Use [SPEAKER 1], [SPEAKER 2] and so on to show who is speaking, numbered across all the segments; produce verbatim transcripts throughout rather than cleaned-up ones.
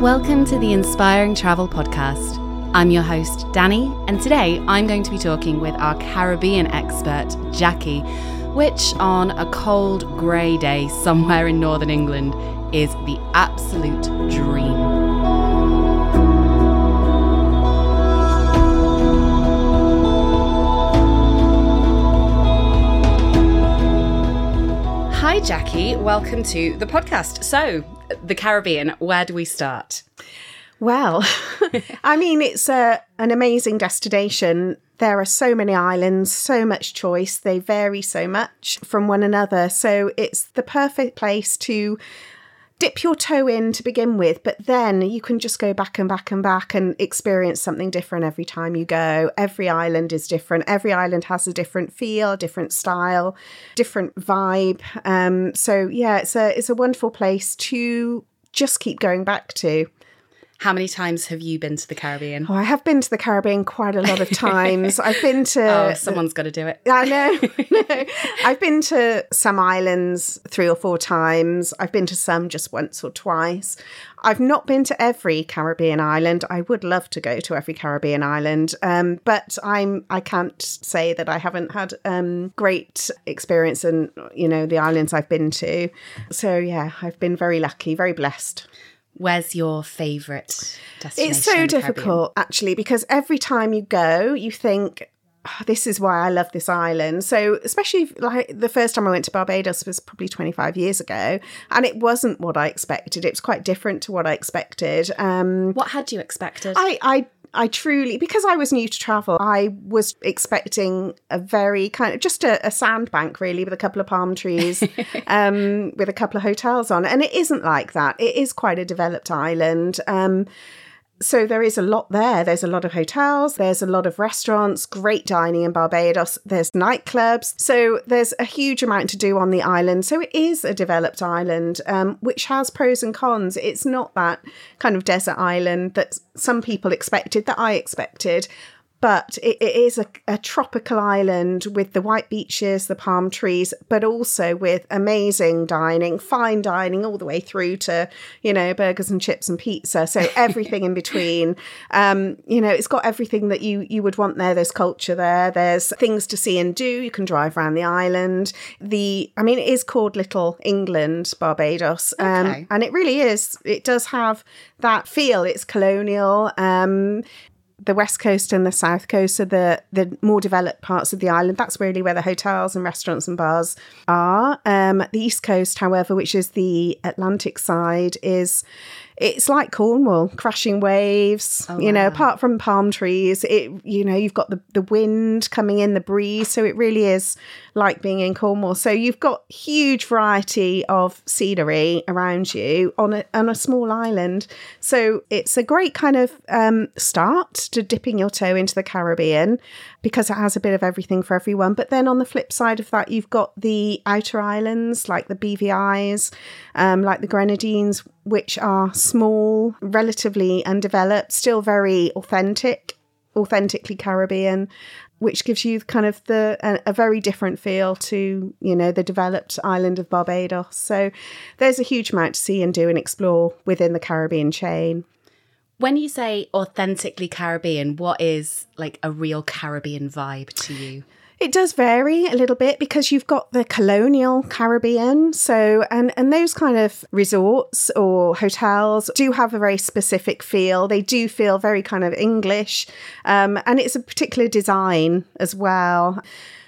[SPEAKER 1] Welcome to the Inspiring Travel Podcast. I'm your host, Danny, and today I'm going to be talking with our Caribbean expert, Jackie, which on a cold, grey day somewhere in northern England is the absolute dream. Hi, Jackie. Welcome to the podcast. So, the Caribbean, where do we start?
[SPEAKER 2] Well, I mean, it's a, an amazing destination. There are so many islands, so much choice. They vary so much from one another. So it's the perfect place to dip your toe in to begin with, but then you can just go back and back and back and experience something different every time you go. Every island is different. Every island has a different feel, different style, different vibe. Um, so yeah, it's a it's a wonderful place to just keep going back to.
[SPEAKER 1] How many times have you been to the Caribbean?
[SPEAKER 2] Oh, I have been to the Caribbean quite a lot of times. I've been to...
[SPEAKER 1] Oh, someone's got to do it.
[SPEAKER 2] I know. no. I've been to some islands three or four times. I've been to some just once or twice. I've not been to every Caribbean island. I would love to go to every Caribbean island, um, but I'm I can't say that I haven't had um, great experience in, you know, the islands I've been to. So yeah, I've been very lucky, very blessed.
[SPEAKER 1] Where's your favourite destination?
[SPEAKER 2] It's so difficult, actually, because every time you go, you think, oh, this is why I love this island. So especially like the first time I went to Barbados was probably twenty-five years ago, and it wasn't what I expected. It was quite different to what I expected. Um,
[SPEAKER 1] what had you expected?
[SPEAKER 2] I, I I truly, because I was new to travel, I was expecting a very kind of just a, a sandbank, really, with a couple of palm trees, um, with a couple of hotels on. And it isn't like that. It is quite a developed island. Um, so there is a lot there. There's a lot of hotels. There's a lot of restaurants, great dining in Barbados. There's nightclubs. So there's a huge amount to do on the island. So it is a developed island, um, which has pros and cons. It's not that kind of desert island that some people expected, that I expected. But it, it is a, a tropical island with the white beaches, the palm trees, but also with amazing dining, fine dining all the way through to, you know, burgers and chips and pizza. So everything in between. Um, you know, it's got everything that you, you would want there. There's culture there. There's things to see and do. You can drive around the island. The, I mean, it is called Little England, Barbados. Um,
[SPEAKER 1] okay.
[SPEAKER 2] And it really is. It does have that feel. It's colonial. Um, The west coast and the south coast are the, the more developed parts of the island. That's really where the hotels and restaurants and bars are. Um, the east coast, however, which is the Atlantic side, is it's like Cornwall, crashing waves,
[SPEAKER 1] oh,
[SPEAKER 2] you know,
[SPEAKER 1] wow.
[SPEAKER 2] apart from palm trees, it, you know, you've got the, the wind coming in, the breeze. So it really is like being in Cornwall. So you've got huge variety of scenery around you on a, on a small island. So it's a great kind of um, start to dipping your toe into the Caribbean because it has a bit of everything for everyone. But then on the flip side of that, you've got the outer islands like the B V Is, um, like the Grenadines, which are small, relatively undeveloped, still very authentic, authentically Caribbean, which gives you kind of the a, a very different feel to, you know, the developed island of Barbados. So there's a huge amount to see and do and explore within the Caribbean chain.
[SPEAKER 1] When you say authentically Caribbean, what is like a real Caribbean vibe to you?
[SPEAKER 2] It does vary a little bit because you've got the colonial Caribbean. So, and, and those kind of resorts or hotels do have a very specific feel. They do feel very kind of English. Um, and it's a particular design as well.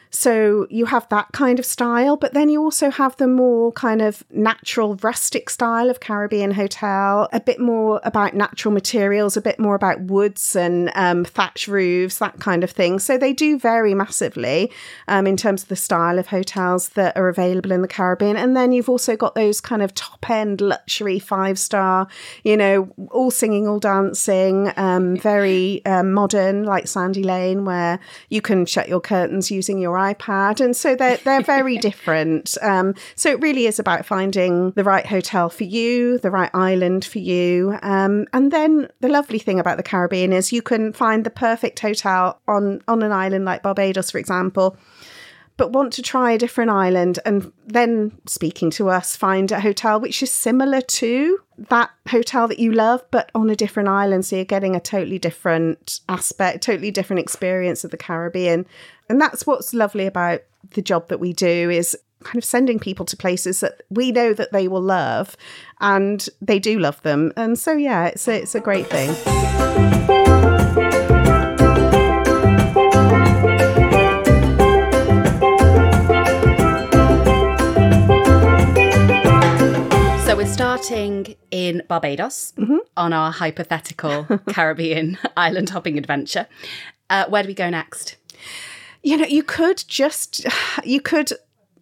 [SPEAKER 2] So you have that kind of style, but then you also have the more kind of natural, rustic style of Caribbean hotel, a bit more about natural materials, a bit more about woods and um, thatch roofs, that kind of thing. So they do vary massively um, in terms of the style of hotels that are available in the Caribbean. And then you've also got those kind of top-end luxury five-star, you know, all singing, all dancing, um, very um, modern, like Sandy Lane, where you can shut your curtains using your iPad, and so they're they're very different. Um, so it really is about finding the right hotel for you, the right island for you, um, and then the lovely thing about the Caribbean is you can find the perfect hotel on on an island like Barbados, for example. but want to try a different island, and then speaking to us, find a hotel which is similar to that hotel that you love, but on a different island. So you're getting a totally different aspect, totally different experience of the Caribbean. And that's what's lovely about the job that we do, is kind of sending people to places that we know that they will love, and they do love them. And so, yeah, it's a, it's a great thing.
[SPEAKER 1] So we're starting in Barbados mm-hmm. on our hypothetical Caribbean island hopping adventure. Uh, where do we go next?
[SPEAKER 2] You know, you could just, you could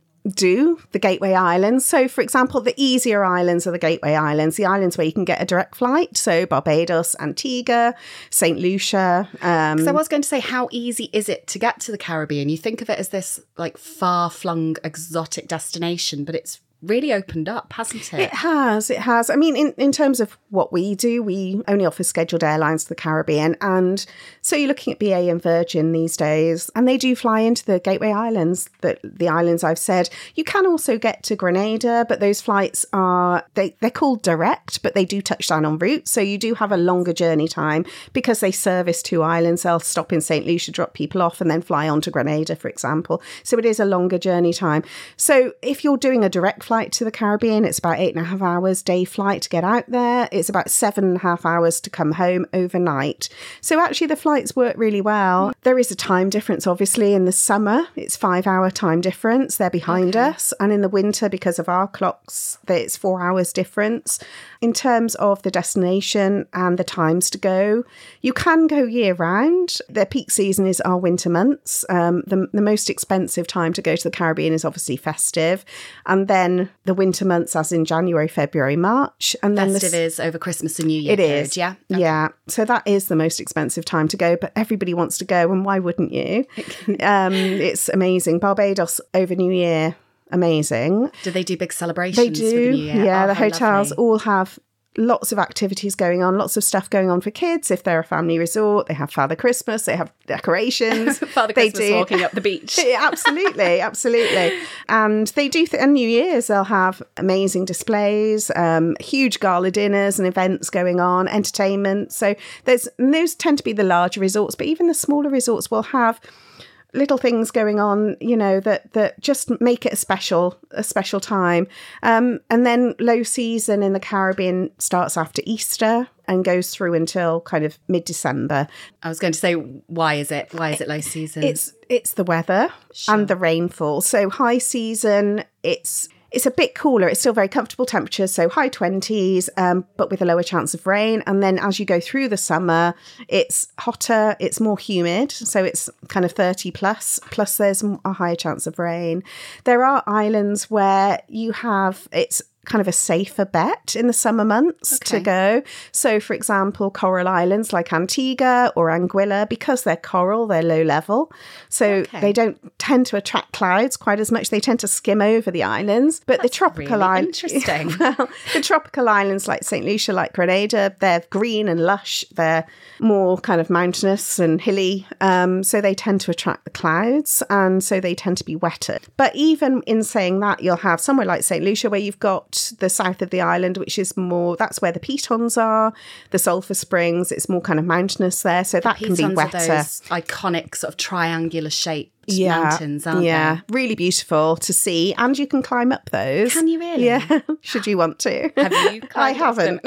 [SPEAKER 2] do the Gateway Islands. So, for example, the easier islands are the Gateway Islands, the islands where you can get a direct flight. So Barbados, Antigua, Saint Lucia. Um,
[SPEAKER 1] so I was going to say, how easy is it to get to the Caribbean? You think of it as this like far-flung exotic destination, but it's really opened up, hasn't it?
[SPEAKER 2] It has, it has. I mean, in, in terms of what we do, we only offer scheduled airlines to the Caribbean. And so you're looking at B A and Virgin these days, and they do fly into the Gateway Islands, the, the islands I've said. You can also get to Grenada, but those flights are, they, they're called direct, but they do touch down en route. So you do have a longer journey time because they service two islands. They'll stop in Saint Lucia, drop people off, and then fly on to Grenada, for example. So it is a longer journey time. So if you're doing a direct flight to the Caribbean, it's about eight and a half hours day flight to get out there. It's about seven and a half hours to come home overnight. So actually the flights work really well. There is a time difference, obviously. In the summer, it's five hour time difference. They're behind okay. us. And in the winter, because of our clocks, it's four hours difference. In terms of the destination and the times to go, you can go year round. Their peak season is our winter months. Um, the, the most expensive time to go to the Caribbean is obviously festive. And then the winter months, as in January, February, March. And then
[SPEAKER 1] festive
[SPEAKER 2] the,
[SPEAKER 1] is over Christmas and New Year.
[SPEAKER 2] It
[SPEAKER 1] period,
[SPEAKER 2] is.
[SPEAKER 1] Yeah. Okay.
[SPEAKER 2] Yeah. So that is the most expensive time to go, but everybody wants to go. And why wouldn't you? um, it's amazing. Barbados over New Year. Amazing.
[SPEAKER 1] Do they do big celebrations
[SPEAKER 2] they do,
[SPEAKER 1] for the New Year?
[SPEAKER 2] Yeah,
[SPEAKER 1] oh,
[SPEAKER 2] the hotels
[SPEAKER 1] lovely.
[SPEAKER 2] all have lots of activities going on, lots of stuff going on for kids. If they're a family resort, they have Father Christmas, they have decorations.
[SPEAKER 1] Father
[SPEAKER 2] they
[SPEAKER 1] Christmas
[SPEAKER 2] do.
[SPEAKER 1] walking up the beach.
[SPEAKER 2] absolutely, absolutely. And they do, th- and New Year's, they'll have amazing displays, um, huge gala dinners and events going on, entertainment. So there's, and those tend to be the larger resorts, but even the smaller resorts will have little things going on, you know, that that just make it a special a special time. Um, and then low season in the Caribbean starts after Easter and goes through until kind of mid-December.
[SPEAKER 1] I was going to say, why is it? Why is it low season?
[SPEAKER 2] It's it's the weather sure. and the rainfall. So high season, it's It's a bit cooler. It's still very comfortable temperatures, so high twenties, um, but with a lower chance of rain. And then as you go through the summer, it's hotter, it's more humid, so it's kind of thirty plus, plus there's a higher chance of rain. There are islands where you have, it's kind of a safer bet in the summer months okay. to go. So, for example, coral islands like Antigua or Anguilla, because they're coral, they're low level. So okay. they don't tend to attract clouds quite as much. They tend to skim over the islands. But
[SPEAKER 1] That's
[SPEAKER 2] the tropical
[SPEAKER 1] really
[SPEAKER 2] islands,
[SPEAKER 1] interesting.
[SPEAKER 2] well, the tropical islands like Saint Lucia, like Grenada, they're green and lush. They're more kind of mountainous and hilly. Um, so they tend to attract the clouds, and so they tend to be wetter. But even in saying that, you'll have somewhere like Saint Lucia where you've got the south of the island, which is more, that's where the pitons are, the sulphur springs. It's more kind of mountainous there, so the that can be wetter.
[SPEAKER 1] Are those iconic sort of triangular shaped
[SPEAKER 2] yeah,
[SPEAKER 1] mountains, aren't
[SPEAKER 2] yeah.
[SPEAKER 1] they?
[SPEAKER 2] Really beautiful to see, and you can climb up those.
[SPEAKER 1] Can you really?
[SPEAKER 2] Yeah, should you want to?
[SPEAKER 1] Have you?
[SPEAKER 2] I haven't.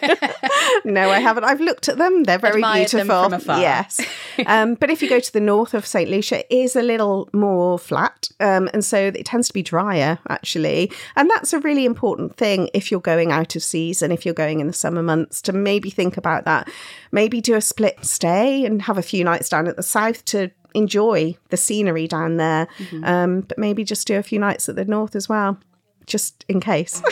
[SPEAKER 2] No, I haven't. I've looked at them. They're very
[SPEAKER 1] Admired
[SPEAKER 2] beautiful.
[SPEAKER 1] Them from afar.
[SPEAKER 2] Yes, um, but if you go to the north of Saint Lucia, it is a little more flat, um, and so it tends to be drier actually, and that's a really important thing if you're going out of season. If you're going in the summer months, to maybe think about that. Maybe do a split stay and have a few nights down at the south to enjoy the scenery down there, mm-hmm. um, but maybe just do a few nights at the north as well, just in case.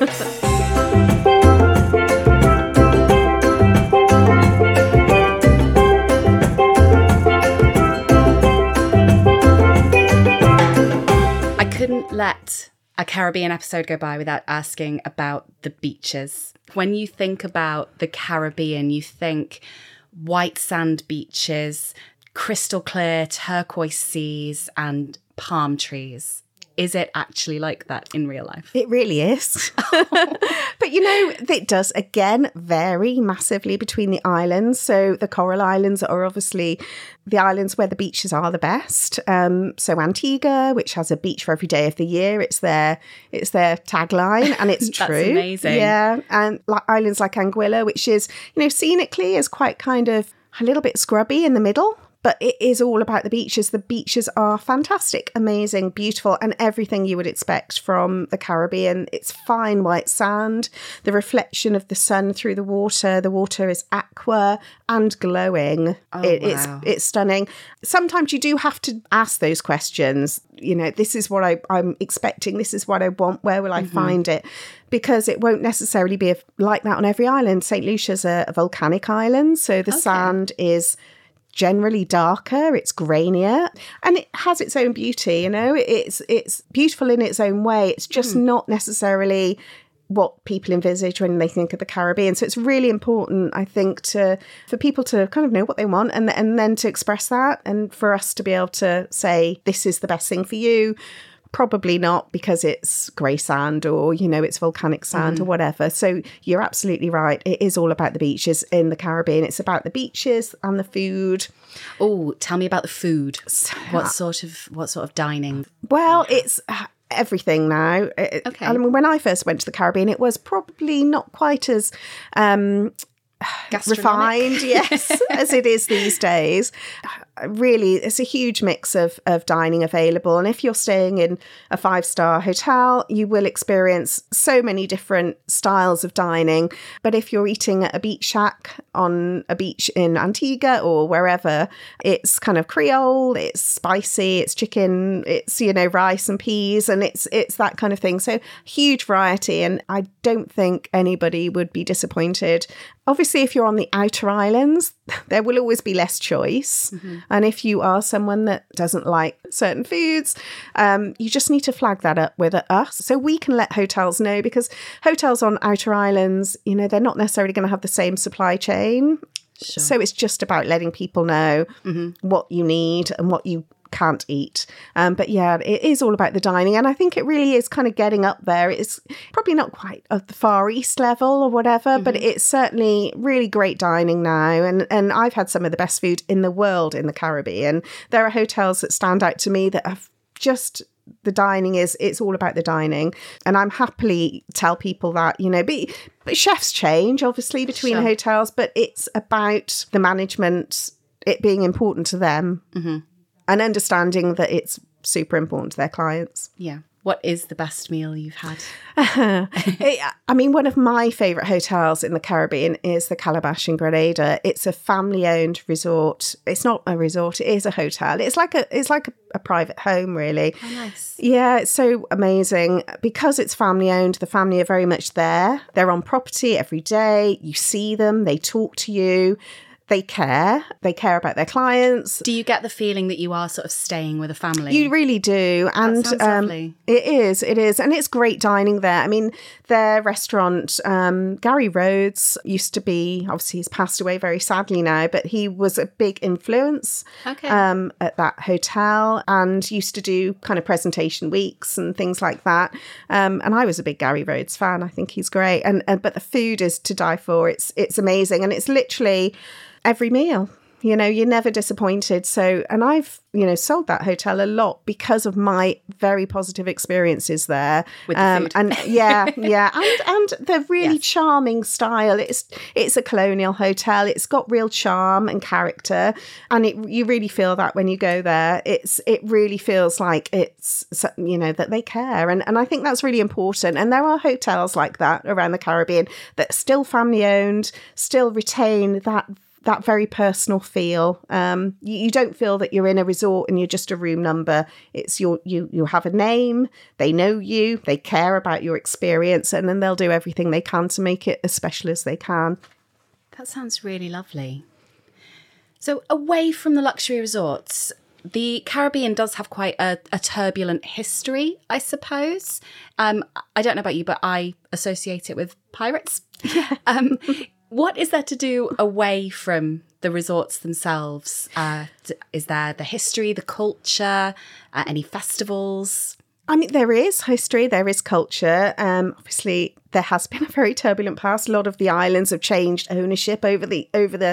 [SPEAKER 1] I couldn't let a Caribbean episode go by without asking about the beaches. When you think about the Caribbean, you think white sand beaches, crystal clear turquoise seas and palm trees. Is it actually like that in real life?
[SPEAKER 2] It really is. But, you know, it does, again, vary massively between the islands. So the Coral Islands are obviously the islands where the beaches are the best. Um, so Antigua, which has a beach for every day of the year, it's their it's their tagline, and it's true.
[SPEAKER 1] That's amazing.
[SPEAKER 2] Yeah, and like islands like Anguilla, which is, you know, scenically is quite kind of a little bit scrubby in the middle. But it is all about the beaches. The beaches are fantastic, amazing, beautiful, and everything you would expect from the Caribbean. It's fine white sand, the reflection of the sun through the water. The water is aqua and glowing.
[SPEAKER 1] Oh,
[SPEAKER 2] it,
[SPEAKER 1] wow.
[SPEAKER 2] It's it's stunning. Sometimes you do have to ask those questions. You know, this is what I, I'm expecting. This is what I want. Where will I mm-hmm. find it? Because it won't necessarily be like that on every island. Saint Lucia's a, a volcanic island, so the okay. sand is generally darker, it's grainier, and it has its own beauty. You know, it's it's beautiful in its own way. It's just mm. not necessarily what people envisage when they think of the Caribbean. So it's really important, I think, to for people to kind of know what they want, and and then to express that, and for us to be able to say, this is the best thing for you. Probably not, because it's grey sand or, you know, it's volcanic sand mm. or whatever. So you're absolutely right. It is all about the beaches in the Caribbean. It's about the beaches and the food.
[SPEAKER 1] Oh, tell me about the food. What sort of what sort of dining?
[SPEAKER 2] Well, it's everything now. Okay. I mean, when I first went to the Caribbean, it was probably not quite as um, refined, yes, as it is these days. Really, it's a huge mix of, of dining available. And if you're staying in a five-star hotel, you will experience so many different styles of dining. But if you're eating at a beach shack on a beach in Antigua or wherever, it's kind of Creole, it's spicy, it's chicken, it's, you know, rice and peas, and it's it's that kind of thing. So huge variety. And I don't think anybody would be disappointed. Obviously, if you're on the outer islands, there will always be less choice. Mm-hmm. And if you are someone that doesn't like certain foods, um, you just need to flag that up with us so we can let hotels know, because hotels on outer islands, you know, they're not necessarily going to have the same supply chain. Sure. So it's just about letting people know mm-hmm. what you need and what you can't eat. Um, but yeah, it is all about the dining. And I think it really is kind of getting up there. It's probably not quite at the Far East level or whatever, mm-hmm. but it's certainly really great dining now. And, and I've had some of the best food in the world in the Caribbean. There are hotels that stand out to me that have just... the dining is, it's all about the dining. And I'm happily tell people that, you know, but, but chefs change obviously between sure. hotels, but it's about the management, it being important to them mm-hmm. and understanding that it's super important to their clients.
[SPEAKER 1] Yeah. What is the best meal you've had?
[SPEAKER 2] I mean, one of my favourite hotels in the Caribbean is the Calabash in Grenada. It's a family-owned resort. It's not a resort; it is a hotel. It's like a it's like a, a private home, really.
[SPEAKER 1] Oh, nice.
[SPEAKER 2] Yeah, it's so amazing because it's family-owned. The family are very much there. They're on property every day. You see them. They talk to you. They care. They care about their clients.
[SPEAKER 1] Do you get the feeling that you are sort of staying with a family?
[SPEAKER 2] You really do. And
[SPEAKER 1] that sounds
[SPEAKER 2] um,
[SPEAKER 1] lovely.
[SPEAKER 2] It is. It is. And it's great dining there. I mean, their restaurant, um, Gary Rhodes used to be, obviously he's passed away very sadly now, but he was a big influence
[SPEAKER 1] okay.
[SPEAKER 2] um, at that hotel and used to do kind of presentation weeks and things like that. Um, and I was a big Gary Rhodes fan. I think he's great. And, and but the food is to die for. It's it's amazing. And it's literally every meal, you know, you're never disappointed. So, and I've, you know, sold that hotel a lot because of my very positive experiences there.
[SPEAKER 1] With the um, food.
[SPEAKER 2] And yeah, yeah. And, and the really yes. charming style. It's, it's a colonial hotel. It's got real charm and character. And it, you really feel that when you go there. It's, it really feels like it's, you know, that they care. And, and I think that's really important. And there are hotels like that around the Caribbean that are still family owned, still retain that that very personal feel. Um, you, you don't feel that you're in a resort and you're just a room number. It's your, you, you have a name, they know you, they care about your experience, and then they'll do everything they can to make it as special as they can.
[SPEAKER 1] That sounds really lovely. So away from the luxury resorts, the Caribbean does have quite a, a turbulent history, I suppose. Um, I don't know about you, but I associate it with pirates.
[SPEAKER 2] Yeah.
[SPEAKER 1] um, What is there to do away from the resorts themselves? Uh, is there the history, the culture, uh, any festivals?
[SPEAKER 2] I mean, there is history, there is culture. Um, obviously, there has been a very turbulent past. A lot of the islands have changed ownership over the over the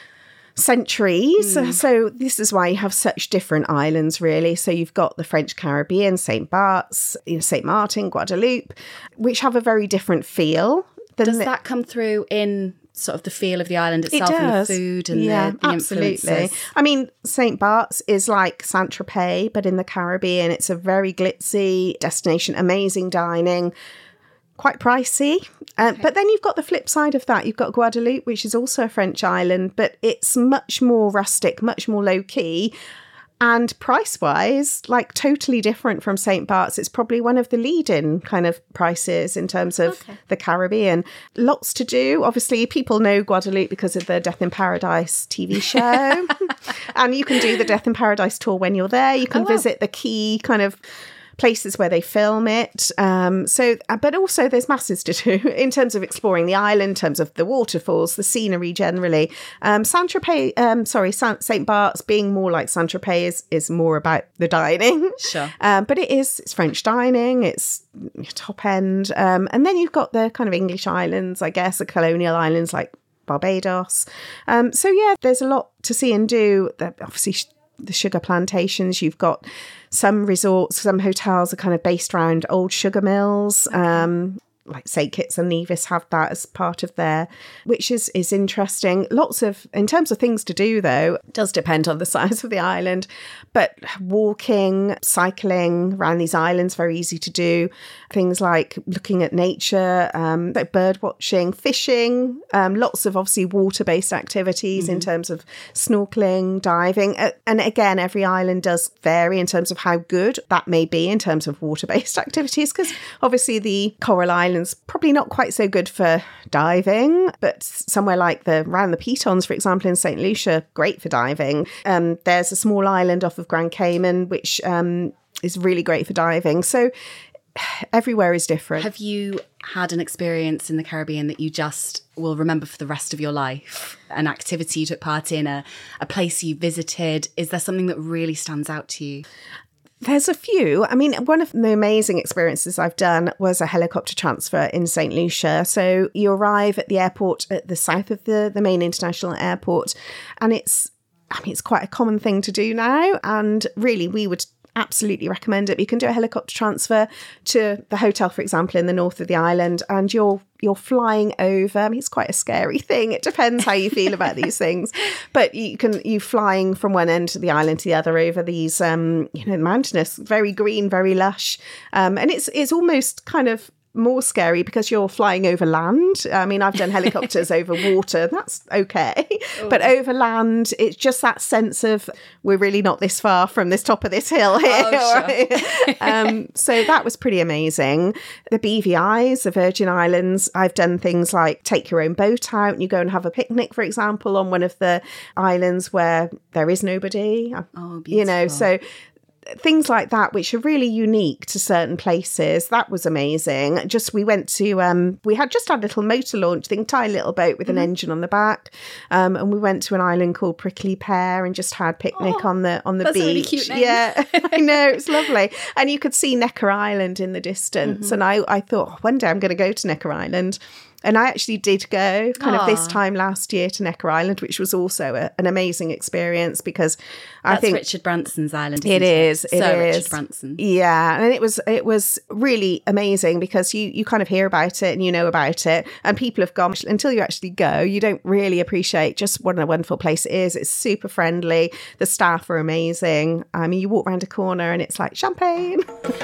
[SPEAKER 2] centuries. Mm. So this is why you have such different islands, really. So you've got the French Caribbean, Saint Bart's, you know, Saint Martin, Guadeloupe, which have a very different feel.
[SPEAKER 1] Does the, that come through in sort of the feel of the island itself
[SPEAKER 2] it
[SPEAKER 1] and the food and yeah, the, the
[SPEAKER 2] absolutely.
[SPEAKER 1] influences?
[SPEAKER 2] I mean, Saint Bart's is like Saint-Tropez, but in the Caribbean. It's a very glitzy destination, amazing dining, quite pricey. Uh, okay. But then you've got the flip side of that. You've got Guadeloupe, which is also a French island, but it's much more rustic, much more low-key. And price-wise, like totally different from Saint Bart's. It's probably one of the leading kind of prices in terms of okay. the Caribbean. Lots to do. Obviously, people know Guadeloupe because of the Death in Paradise T V show. And you can do the Death in Paradise tour when you're there. You can oh, wow. visit the key kind of places where they film it. Um, so, but also there's masses to do in terms of exploring the island, in terms of the waterfalls, the scenery generally. Um, Saint-Tropez, um, sorry, Saint Bart's being more like Saint-Tropez is, is more about the dining.
[SPEAKER 1] Sure.
[SPEAKER 2] Um, but it is, it's French dining, it's top end. Um, and then you've got the kind of English islands, I guess, the colonial islands like Barbados. Um, so yeah, there's a lot to see and do. Obviously, the sugar plantations, you've got some resorts, some hotels are kind of based around old sugar mills. Um, like Saint Kitts and Nevis have that as part of their, which is is interesting. Lots of, in terms of things to do though, it does depend on the size of the island, but walking, cycling around these islands, very easy to do. Things like looking at nature, um, like bird watching, fishing, um, lots of obviously water-based activities mm-hmm. in terms of snorkeling, diving. Uh, and again, every island does vary in terms of how good that may be in terms of water-based activities, because obviously the Coral Islands probably not quite so good for diving, but somewhere like the around the Pitons, for example, in Saint Lucia, great for diving. Um, there's a small island off of Grand Cayman, which um, is really great for diving. So everywhere is different.
[SPEAKER 1] Have you had an experience in the Caribbean that you just will remember for the rest of your life? An activity you took part in, a, a place you visited? Is there something that really stands out to you?
[SPEAKER 2] There's a few. I mean, one of the amazing experiences I've done was a helicopter transfer in Saint Lucia. So you arrive at the airport at the south of the, the main international airport, and it's, I mean, it's quite a common thing to do now. And really, we would absolutely recommend it. You can do a helicopter transfer to the hotel, for example, in the north of the island, and you're you're flying over. I mean, it's quite a scary thing. It depends how you feel about these things, but you can you flying from one end of the island to the other over these um you know mountainous, very green, very lush, um and it's it's almost kind of more scary because you're flying over land. I mean, I've done helicopters over water. That's okay. Ooh. But over land, it's just that sense of we're really not this far from this top of this hill here. Oh, sure. um, so that was pretty amazing. The B V Is, the Virgin Islands, I've done things like take your own boat out and you go and have a picnic, for example, on one of the islands where there is nobody.
[SPEAKER 1] Oh, beautiful.
[SPEAKER 2] You know, so things like that, which are really unique to certain places. That was amazing. Just we went to, um, we had just had a little motor launch thing, tiny little boat with mm-hmm. an engine on the back. Um, and we went to an island called Prickly Pear and just had picnic oh, on the on the
[SPEAKER 1] that's
[SPEAKER 2] beach.
[SPEAKER 1] A really cute name.
[SPEAKER 2] Yeah, I know, it's lovely. And you could see Necker Island in the distance. Mm-hmm. And I, I thought, oh, one day I'm going to go to Necker Island. And I actually did go kind Aww. of this time last year to Necker Island, which was also a, an amazing experience because I
[SPEAKER 1] That's
[SPEAKER 2] think
[SPEAKER 1] Richard Branson's island. Isn't
[SPEAKER 2] it is. It, it
[SPEAKER 1] Sir
[SPEAKER 2] is.
[SPEAKER 1] Richard Branson.
[SPEAKER 2] Yeah, and it was it was really amazing because you you kind of hear about it and you know about it, and people have gone until you actually go. You don't really appreciate just what a wonderful place it is. It's super friendly. The staff are amazing. I mean, you walk around a corner and it's like champagne.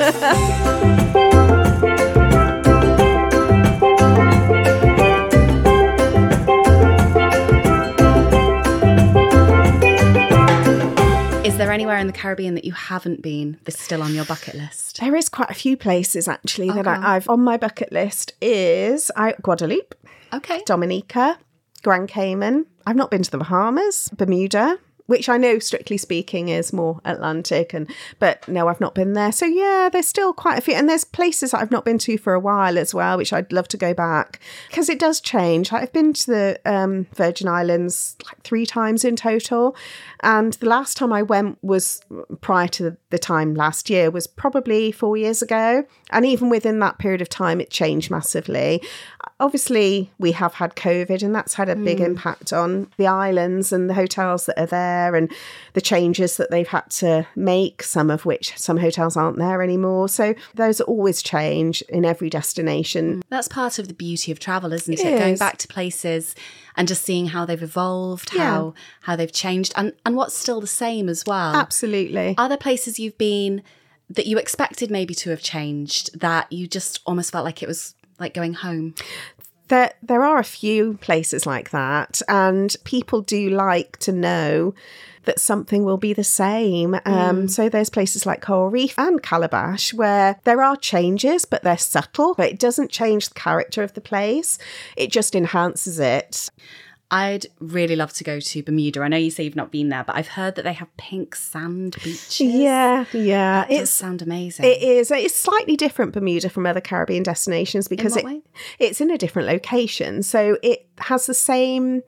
[SPEAKER 1] Is there anywhere in the Caribbean that you haven't been that's still on your bucket list?
[SPEAKER 2] There is quite a few places actually
[SPEAKER 1] okay.
[SPEAKER 2] that I, I've on my bucket list. Is I, Guadeloupe,
[SPEAKER 1] okay,
[SPEAKER 2] Dominica, Grand Cayman. I've not been to the Bahamas, Bermuda. which I know, strictly speaking, is more Atlantic. And but no, I've not been there. So yeah, there's still quite a few. And there's places that I've not been to for a while as well, which I'd love to go back, because it does change. I've been to the um, Virgin Islands like three times in total. And the last time I went was prior to the time last year, was probably four years ago. And even within that period of time, it changed massively. Obviously, we have had COVID, and that's had a big mm. impact on the islands and the hotels that are there, and the changes that they've had to make, some of which some hotels aren't there anymore. So those always change in every destination.
[SPEAKER 1] That's part of the beauty of travel, isn't it? it? Going
[SPEAKER 2] is.
[SPEAKER 1] back to places and just seeing how they've evolved,
[SPEAKER 2] yeah.
[SPEAKER 1] how how they've changed, and, and what's still the same as well.
[SPEAKER 2] Absolutely.
[SPEAKER 1] Are there places you've been that you expected maybe to have changed, that you just almost felt like it was like going home?
[SPEAKER 2] There, there are a few places like that, and people do like to know that something will be the same. Um, mm. So there's places like Coral Reef and Calabash where there are changes, but they're subtle. But it doesn't change the character of the place. It just enhances it.
[SPEAKER 1] I'd really love to go to Bermuda. I know you say you've not been there, but I've heard that they have pink sand beaches.
[SPEAKER 2] Yeah, yeah.
[SPEAKER 1] That does sound amazing.
[SPEAKER 2] It is. It's slightly different, Bermuda, from other Caribbean destinations, because
[SPEAKER 1] in what
[SPEAKER 2] it,
[SPEAKER 1] way?
[SPEAKER 2] It's in a different location. So it has the same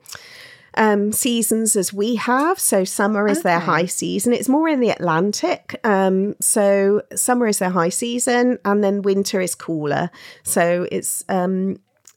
[SPEAKER 2] um, seasons as we have. So summer is okay. their high season. It's more in the Atlantic. Um, so summer is their high season, and then winter is cooler. So it's... Um,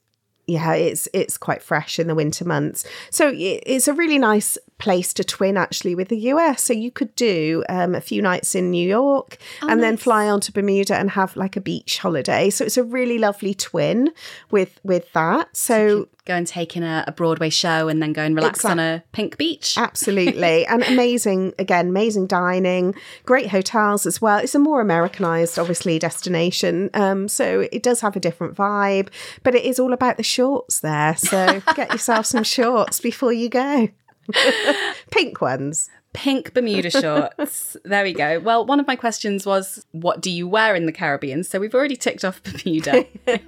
[SPEAKER 2] Yeah, it's it's quite fresh in the winter months. So it's a really nice place to twin, actually, with the U S. So you could do um, a few nights in New York oh, and nice. then fly on to Bermuda and have like a beach holiday. So it's a really lovely twin with with that. So,
[SPEAKER 1] so go and take in a, a Broadway show and then go and relax exactly. on a pink beach.
[SPEAKER 2] Absolutely. And amazing, again, amazing dining, great hotels as well. It's a more Americanized, obviously, destination. Um, so it does have a different vibe, but it is all about the shorts there. So get yourself some shorts before you go. Pink ones.
[SPEAKER 1] Pink Bermuda shorts. There we go. Well, one of my questions was, what do you wear in the Caribbean? So we've already ticked off Bermuda.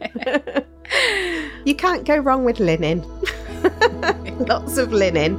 [SPEAKER 2] You can't go wrong with linen. Lots of linen.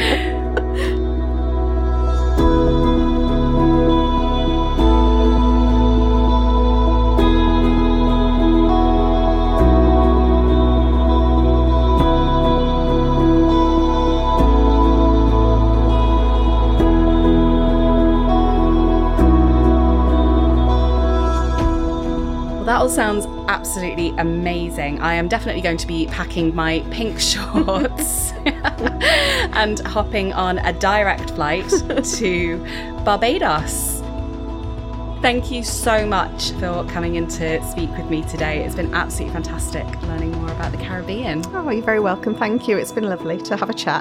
[SPEAKER 1] That all sounds absolutely amazing. I am definitely going to be packing my pink shorts and hopping on a direct flight to Barbados. Thank you so much for coming in to speak with me today. It's been absolutely fantastic learning more about the Caribbean.
[SPEAKER 2] Oh, you're very welcome. Thank you. It's been lovely to have a chat.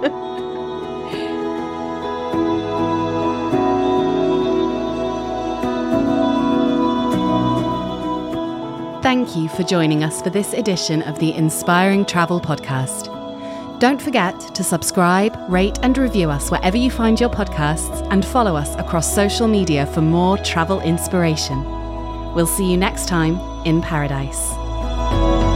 [SPEAKER 1] Thank you for joining us for this edition of the Inspiring Travel Podcast. Don't forget to subscribe, rate and review us wherever you find your podcasts, and follow us across social media for more travel inspiration. We'll see you next time in paradise.